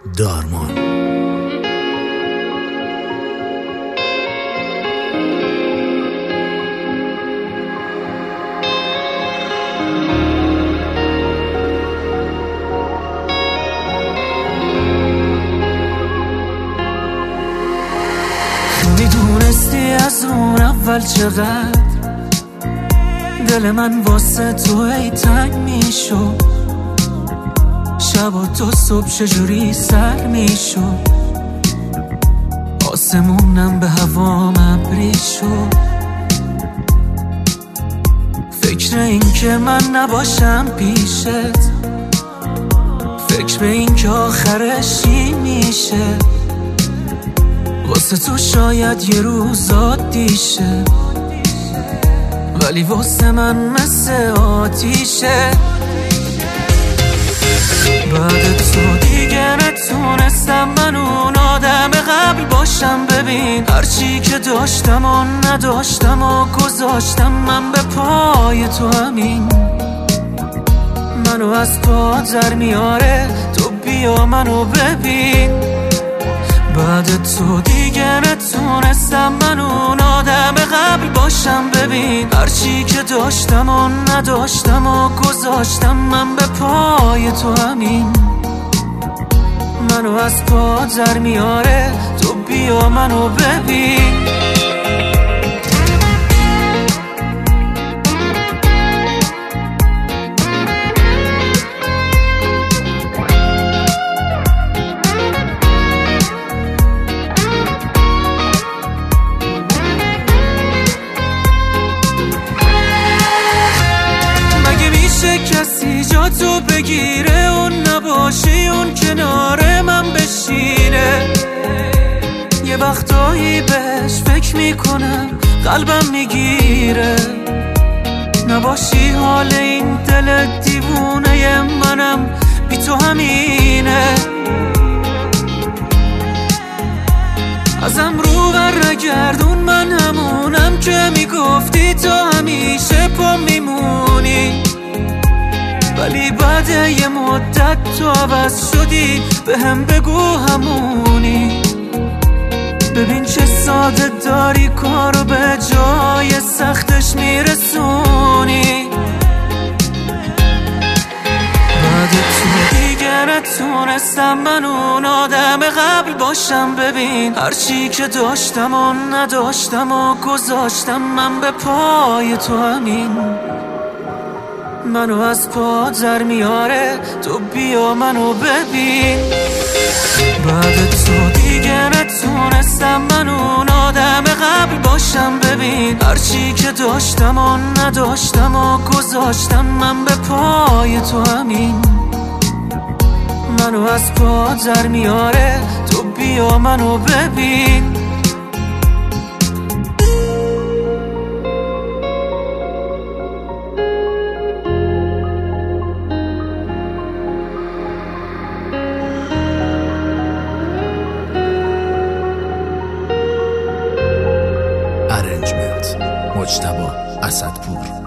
دارمان. میدونستی از اون اول چقدر دل من واسه تو ای تنگ میشد، شب و تو صبح چجوری سر میشد، آسمونم به هوام ابری شد. فکر این که من نباشم پیشت، فکر به این که آخرش این میشه، واسه تو شاید یه روز عادی شه، ولی واسه من مثل آتیشه. بعد تو دیگه نتونستم من اون آدم قبل باشم. ببین هرچی که داشتم و نداشتم و گذاشتم من به پای تو، همین منو از پا در میاره. تو بیا منو ببین، بعد تو دیگه نتونستم من اون آدم قبل باشم. ببین هرچی که داشتم و نداشتم و گذاشتم من به پای تو، همین منو از پا در میاره. تو بیا منو ببین. کسی جا تو بگیره، اون نباشی اون کنار من بشینه. یه وقتایی بهش فکر میکنم قلبم میگیره، نباشی حال این دل دیوونه منم بی تو همینه. ازم رو برگردون، من همونم که میگفتی تو همیشه پا میمونی، ولی بعد یه مدت تو عوض شدی. به هم بگو همونی، ببین چه ساده داری کارو به جای سختش میرسونی. بعد تو دیگه نتونستم من اون آدم قبل باشم. ببین هرچی که داشتم و نداشتم و گذاشتم من به پای تو، همین منو از پا در میاره. تو بیا منو ببین، بعد تو دیگه نتونستم من اون آدم قبل باشم. ببین هرچی که داشتم و نداشتم و گذاشتم من به پای تو، همین منو از پا در میاره. تو بیا منو ببین. ارنجمنت مجتبی اسدپور.